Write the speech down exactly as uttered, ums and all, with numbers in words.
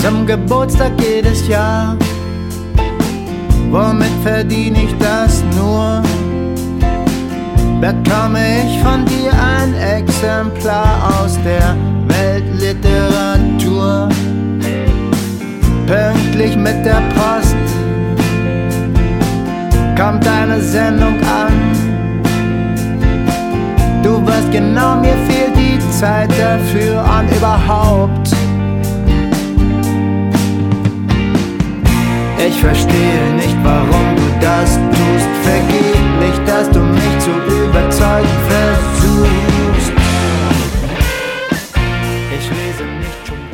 zum Geburtstag jedes Jahr. Womit verdiene ich das nur? Bekomme ich von dir ein Exemplar aus der Weltliteratur. Pünktlich mit der Post kommt deine Sendung an. Du weißt genau, mir fehlt die Zeit dafür und überhaupt. Ich verstehe nicht, warum du das tust. Vergib nicht, dass du mich zu überzeugen versuchst. Ich lese nicht schon